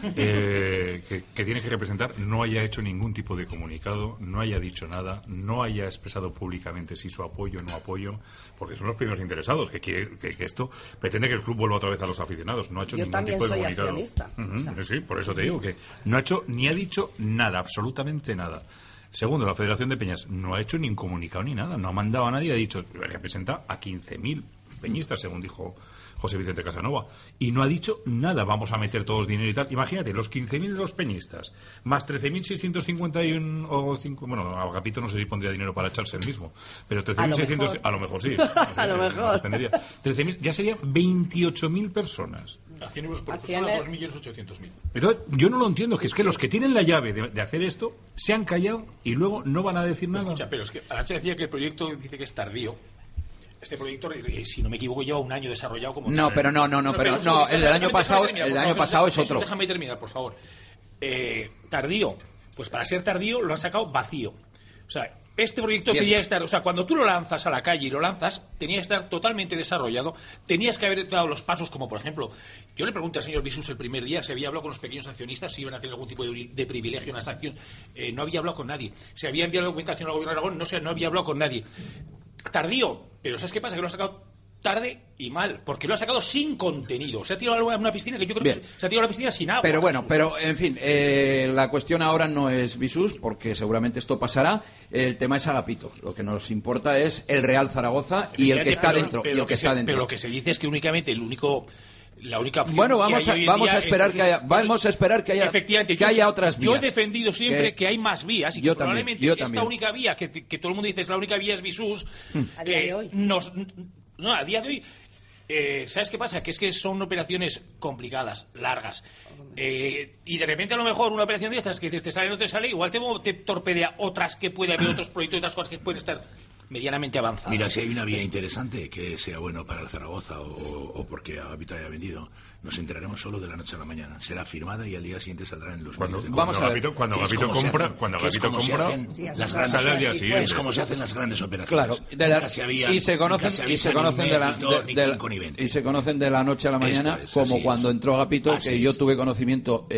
eh, que, que tiene que representar, no haya hecho ningún tipo de comunicado, no haya dicho nada, no haya expresado públicamente si su apoyo o no apoyo, porque son los primeros interesados, que, quiere, que, que esto pretende que el club vuelva otra vez a los aficionados. No ha hecho Yo ningún también tipo de soy comunicado. accionista, Ujú, o sea. Sí, por eso te digo que no ha hecho ni ha dicho nada, absolutamente nada. Segundo, la Federación de Peñas no ha hecho ni un comunicado ni nada, no ha mandado a nadie, ha dicho, representa a quince mil peñistas, según dijo José Vicente Casanova, y no ha dicho nada. Vamos a meter todos dinero y tal. Imagínate, los quince mil de los peñistas, más trece mil seiscientos cincuenta y uno, o cinco, bueno, Agapito no sé si pondría dinero para echarse el mismo, pero trece mil seiscientos, a lo mejor sí. A lo mejor. trece mil, ya serían veintiocho mil personas. A cien euros por A persona, cien dos millones ochocientos mil. Entonces, yo no lo entiendo, que es que los que tienen la llave de, de hacer esto se han callado y luego no van a decir nada. Escucha, pero es que Arantxa decía que el proyecto dice que es tardío. Este proyecto, si no me equivoco, lleva un año desarrollado como No, tal. pero no, no, no, pero un no, segundo, el del año déjame pasado, terminar, el por del año favor, pasado es Jesús, otro. Déjame terminar, por favor. Eh, tardío, pues para ser tardío lo han sacado vacío. O sea, este proyecto Bien. tenía que estar, o sea, cuando tú lo lanzas a la calle y lo lanzas, tenía que estar totalmente desarrollado, tenías que haber dado los pasos, como por ejemplo, yo le pregunté al señor Visus el primer día, se había hablado con los pequeños accionistas si iban a tener algún tipo de, de privilegio en las acciones, eh, no había hablado con nadie, se había enviado documentación al gobierno de Aragón, no, sé, no había hablado con nadie. Tardío, pero ¿sabes qué pasa? Que lo ha sacado tarde y mal, porque lo ha sacado sin contenido. Se ha tirado a una piscina que yo creo Bien. que se ha tirado a la piscina sin agua. Pero bueno, pero en fin, eh, la cuestión ahora no es Visus, porque seguramente esto pasará. El tema es Agapito. Lo que nos importa es el Real Zaragoza y el que está Pero- dentro. pero Y el lo que se- está dentro. Pero lo que se dice es que únicamente el único la única opción Bueno, que vamos hay a, hoy en vamos día a esperar es- que haya, vamos a esperar que haya, Efectivamente, que yo- haya otras vías. Yo he defendido siempre Que- que, hay más vías y que Yo también, probablemente yo esta también. única vía que, que todo el mundo dice es la única vía es Visus. A día de eh, hoy. Nos, no, a día de hoy. Eh, ¿Sabes qué pasa? Que es que son operaciones complicadas, largas. Eh, y de repente a lo mejor una operación de estas que dices te sale o no te sale, igual te, te torpedea otras que puede haber otros proyectos y otras cosas que pueden estar medianamente avanzadas. Mira, si hay una vía interesante que sea bueno para el Zaragoza o, o porque Agapito haya vendido, nos enteraremos solo de la noche a la mañana. Será firmada y al día siguiente saldrá en los Cuando, medios de Vamos cuando a ver. Agapito, cuando Que es Agapito como se compra, hacen- cuando que es Agapito como se compra, hacen Sí, las así grandes sale al día así fue. siguiente. es como se hacen las grandes operaciones. Claro, de la- Nunca se habían- y se nunca conocen se y se avisan conocen ni de la mérito, de- ni de la- connivente. y se conocen de la noche a la mañana, Esto es, como así cuando es. entró Agapito, Así que yo es. tuve conocimiento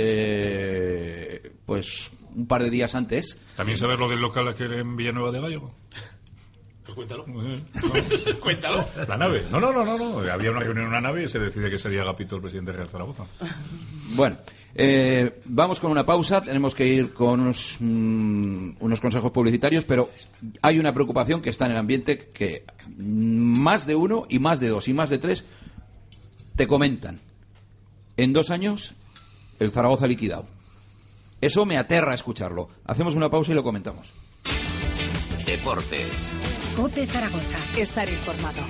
eh, pues un par de días antes. ¿También sabes lo del local que en Villanueva de Gallo? Pues cuéntalo. Eh, Cuéntalo. La nave. No, no, no, no, no. Había una reunión en una nave y se decide que sería Agapito el presidente de Real Zaragoza. Bueno, eh, vamos con una pausa, tenemos que ir con unos, mm, unos consejos publicitarios, pero hay una preocupación que está en el ambiente que más de uno y más de dos y más de tres te comentan. En dos años el Zaragoza liquidado. Eso me aterra escucharlo. Hacemos una pausa y lo comentamos. Deportes. COPE Zaragoza. Estar informado.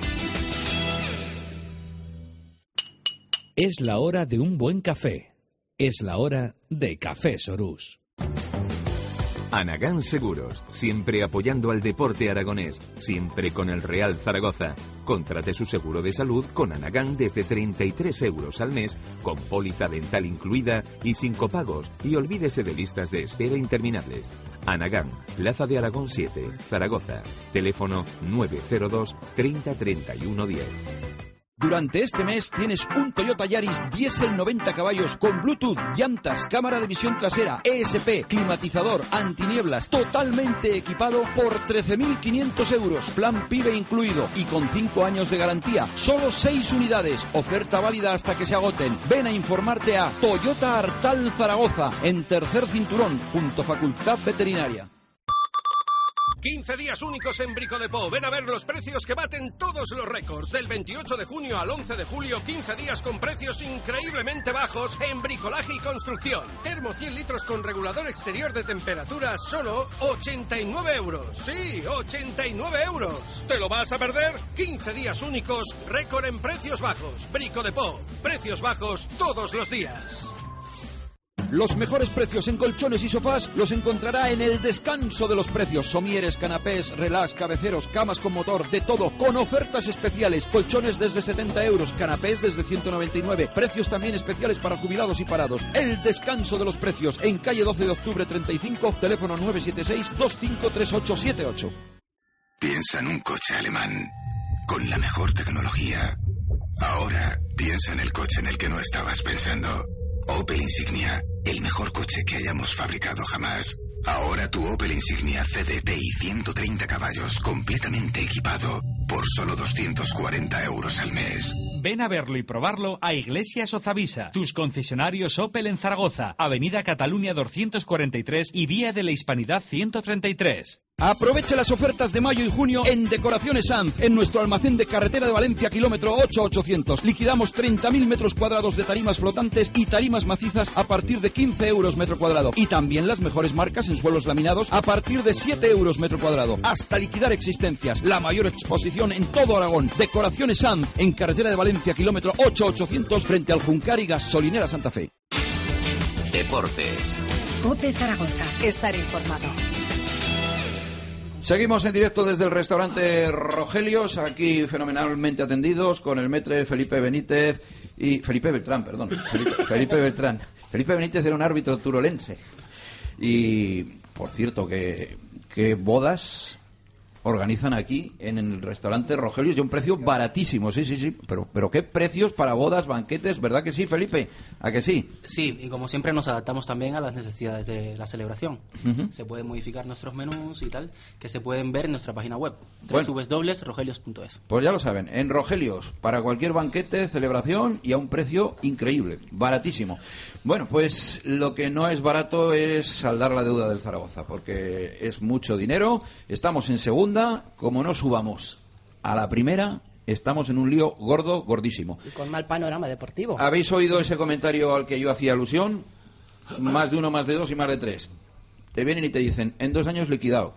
Es la hora de un buen café. Es la hora de Café Sorús. Anagán Seguros, siempre apoyando al deporte aragonés, siempre con el Real Zaragoza. Contrate su seguro de salud con Anagán desde treinta y tres euros al mes, con póliza dental incluida y sin copagos, y olvídese de listas de espera interminables. Anagán, Plaza de Aragón siete, Zaragoza. Teléfono nueve cero dos treinta treinta y uno diez. Durante este mes tienes un Toyota Yaris diésel noventa caballos con Bluetooth, llantas, cámara de visión trasera, E S P, climatizador, antinieblas, totalmente equipado por trece mil quinientos euros, plan PIBE incluido y con cinco años de garantía. Solo seis unidades, oferta válida hasta que se agoten. Ven a informarte a Toyota Artal Zaragoza, en Tercer Cinturón, junto a Facultad Veterinaria. quince días únicos en Brico de Po. Ven a ver los precios que baten todos los récords. Del veintiocho de junio al once de julio, quince días con precios increíblemente bajos en bricolaje y construcción. Termo cien litros con regulador exterior de temperatura, solo ochenta y nueve euros. Sí, ochenta y nueve euros. ¿Te lo vas a perder? quince días únicos, récord en precios bajos. Brico de Po. Precios bajos todos los días. Los mejores precios en colchones y sofás los encontrará en el descanso de los precios. Somieres, canapés, relax, cabeceros, camas con motor, de todo, con ofertas especiales. Colchones desde setenta euros, canapés desde ciento noventa y nueve. Precios también especiales para jubilados y parados. El descanso de los precios en calle doce de octubre treinta y cinco, teléfono nueve siete seis dos cinco tres ocho siete ocho. Piensa en un coche alemán con la mejor tecnología. Ahora piensa en el coche en el que no estabas pensando. Opel Insignia, el mejor coche que hayamos fabricado jamás. Ahora tu Opel Insignia C D T i ciento treinta caballos, completamente equipado, por solo doscientos cuarenta euros al mes. Ven a verlo y probarlo a Iglesias Ozavisa, tus concesionarios Opel en Zaragoza, Avenida Cataluña doscientos cuarenta y tres y Vía de la Hispanidad ciento treinta y tres. Aproveche las ofertas de mayo y junio en Decoraciones Sanz, en nuestro almacén de carretera de Valencia, kilómetro ocho ochocientos. Liquidamos treinta mil metros cuadrados de tarimas flotantes y tarimas macizas a partir de quince euros metro cuadrado. Y también las mejores marcas en suelos laminados a partir de siete euros metro cuadrado. Hasta liquidar existencias. La mayor exposición en todo Aragón. Decoraciones Sanz, en carretera de Valencia, kilómetro ocho ochocientos, frente al Juncar y Gasolinera Santa Fe. Deportes. COPE Zaragoza. Estar informado. Seguimos en directo desde el restaurante Rogelios, aquí fenomenalmente atendidos con el maître Felipe Benítez y Felipe Beltrán, perdón, Felipe, Felipe Beltrán. Felipe Benítez era un árbitro turolense y, por cierto, que, que bodas organizan aquí en el restaurante Rogelios y a un precio baratísimo, sí, sí, sí, pero, pero qué precios para bodas, banquetes, ¿verdad que sí, Felipe? ¿A que sí? Sí, y como siempre nos adaptamos también a las necesidades de la celebración. Uh-huh. Se pueden modificar nuestros menús y tal, que se pueden ver en nuestra página web, Bueno. doble u doble u doble u punto rogelios punto es. Pues ya lo saben, en Rogelios, para cualquier banquete, celebración y a un precio increíble, baratísimo. Bueno, pues lo que no es barato es saldar la deuda del Zaragoza, porque es mucho dinero, estamos en segunda, como no subamos a la primera, estamos en un lío gordo, gordísimo. Y con mal panorama deportivo. ¿Habéis oído ese comentario al que yo hacía alusión? Más de uno, más de dos y más de tres. Te vienen y te dicen, en dos años liquidado.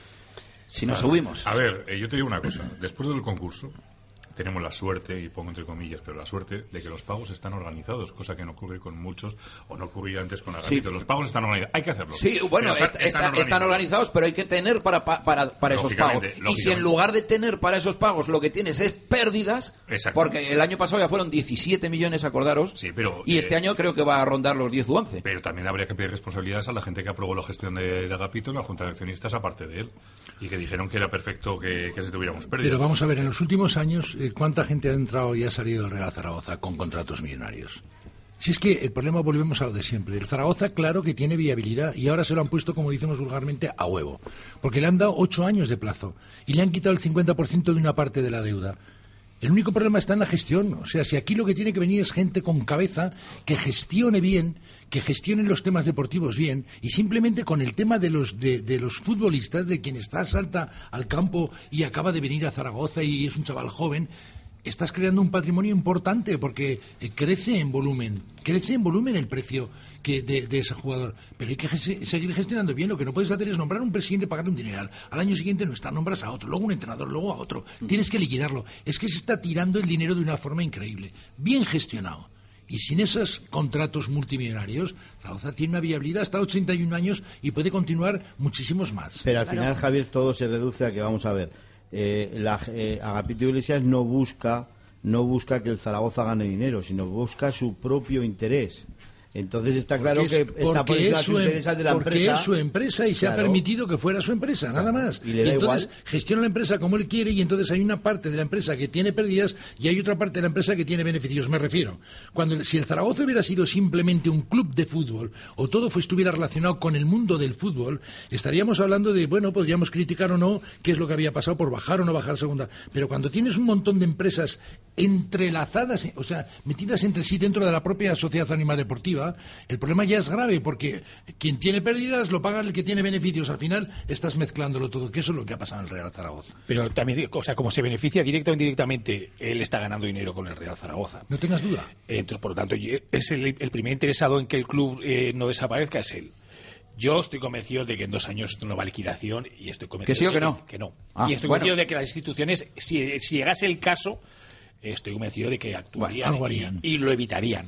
Si nos subimos. A ver, eh, yo te digo una cosa. Después del concurso, tenemos la suerte, y pongo entre comillas, pero la suerte de que los pagos están organizados, cosa que no ocurre con muchos, o no ocurría antes con la Sí. Los pagos están organizados. Hay que hacerlo. Sí, bueno, Pero est- está- están organizados, pero hay que tener para, pa- para, para esos pagos. Lógicamente, Y si en lógicamente. lugar de tener para esos pagos lo que tienes es pérdidas, Exacto. porque el año pasado ya fueron diecisiete millones, acordaros, Sí, pero, y eh, este año creo que va a rondar los diez u once. Pero también habría que pedir responsabilidades a la gente que aprobó la gestión de, de Agapito en la Junta de Accionistas, aparte de él, y que dijeron que era perfecto que, que se tuviéramos pérdidas. Pero vamos a ver, en los últimos años, eh, ¿cuánta gente ha entrado y ha salido del Real Zaragoza con contratos millonarios? Si es que el problema, volvemos a lo de siempre. El Zaragoza, claro que tiene viabilidad y ahora se lo han puesto, como decimos vulgarmente, a huevo. Porque le han dado ocho años de plazo y le han quitado el cincuenta por ciento de una parte de la deuda. El único problema está en la gestión. O sea, si aquí lo que tiene que venir es gente con cabeza que gestione bien, que gestione los temas deportivos bien, y simplemente con el tema de los de, de los futbolistas, de quien está salta al campo y acaba de venir a Zaragoza y es un chaval joven, estás creando un patrimonio importante porque eh, crece en volumen, crece en volumen el precio que de, de ese jugador. Pero hay que gese- seguir gestionando bien. Lo que no puedes hacer es nombrar a un presidente, pagarle un dineral. Al año siguiente no está, nombras a otro, luego un entrenador, luego a otro. Tienes que liquidarlo. Es que se está tirando el dinero de una forma increíble. Bien gestionado. Y sin esos contratos multimillonarios, Zaragoza tiene una viabilidad hasta ochenta y un años y puede continuar muchísimos más. Pero al Claro. final, Javier, todo se reduce a que, vamos a ver, eh, la, eh, Agapito Iglesias no busca, no busca que el Zaragoza gane dinero, sino busca su propio interés. Entonces está claro Porque es- que está por porque encima es de su los em- intereses de la porque empresa. es su empresa y se ha Claro. permitido que fuera su empresa, nada más. Y le da entonces igual. gestiona la empresa como él quiere y entonces hay una parte de la empresa que tiene pérdidas y hay otra parte de la empresa que tiene beneficios. Me refiero, cuando el- si el Zaragoza hubiera sido simplemente un club de fútbol o todo fue, estuviera relacionado con el mundo del fútbol, estaríamos hablando de, bueno, podríamos criticar o no qué es lo que había pasado por bajar o no bajar segunda. Pero cuando tienes un montón de empresas entrelazadas, o sea, metidas entre sí dentro de la propia sociedad anónima deportiva, el problema ya es grave porque quien tiene pérdidas lo paga el que tiene beneficios. Al final estás mezclándolo todo, que eso es lo que ha pasado en el Real Zaragoza. Pero también, digo, o sea, como se beneficia directa o indirectamente, él está ganando dinero con el Real Zaragoza. No tengas duda. Entonces, por lo tanto, y- es el, el primer interesado en que el club eh, no desaparezca es él. Yo estoy convencido de que en dos años esto no va a liquidación y estoy convencido ¿Que sí o de que no? Que no. Ah, y estoy bueno. convencido de que las instituciones, si, si llegase el caso, estoy convencido de que actuarían algo harían. y, y lo evitarían.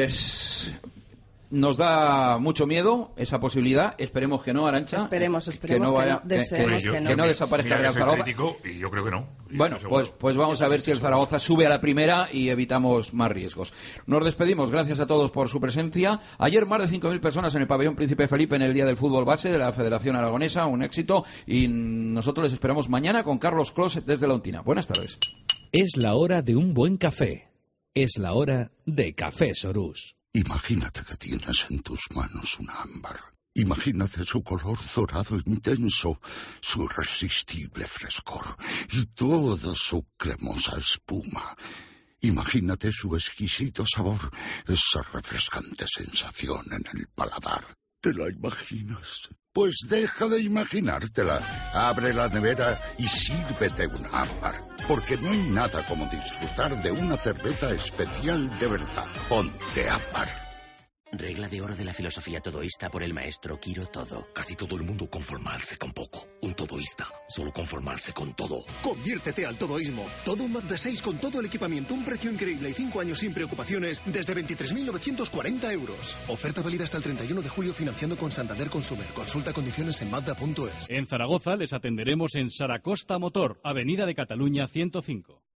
Pues nos da mucho miedo esa posibilidad. Esperemos que no, Arantxa. Esperemos, Eh, esperemos que no, que vaya- no, que- deseemos que- que que no. no desaparezca Mira el que Real soy Zaragoza. crítico y yo creo que no. Y Bueno, estoy seguro. pues, pues vamos a ver si el Zaragoza sube a la primera y evitamos más riesgos. Nos despedimos, gracias a todos por su presencia. Ayer más de cinco mil personas en el pabellón Príncipe Felipe en el Día del Fútbol Base de la Federación Aragonesa, un éxito, y nosotros les esperamos mañana con Carlos Clos desde la Ontina. Buenas tardes. Es la hora de un buen café. Es la hora de Café Sorús. Imagínate que tienes en tus manos una ámbar Imagínate su color dorado intenso, su irresistible frescor y toda su cremosa espuma. Imagínate su exquisito sabor, esa refrescante sensación en el paladar. ¿Te la imaginas? Pues deja de imaginártela. Abre la nevera y sírvete una ámbar, porque no hay nada como disfrutar de una cerveza especial de verdad. Ponte ámbar. Regla de oro de la filosofía todoísta por el maestro Quiro Todo. Casi todo el mundo conformarse con poco. Un todoísta, solo conformarse con todo. Conviértete al todoísmo. Todo un Mazda seis con todo el equipamiento, un precio increíble y cinco años sin preocupaciones desde veintitrés mil novecientos cuarenta euros. Oferta válida hasta el treinta y uno de julio financiando con Santander Consumer. Consulta condiciones en mazda punto es. En Zaragoza les atenderemos en Saracosta Motor, Avenida de Cataluña ciento cinco.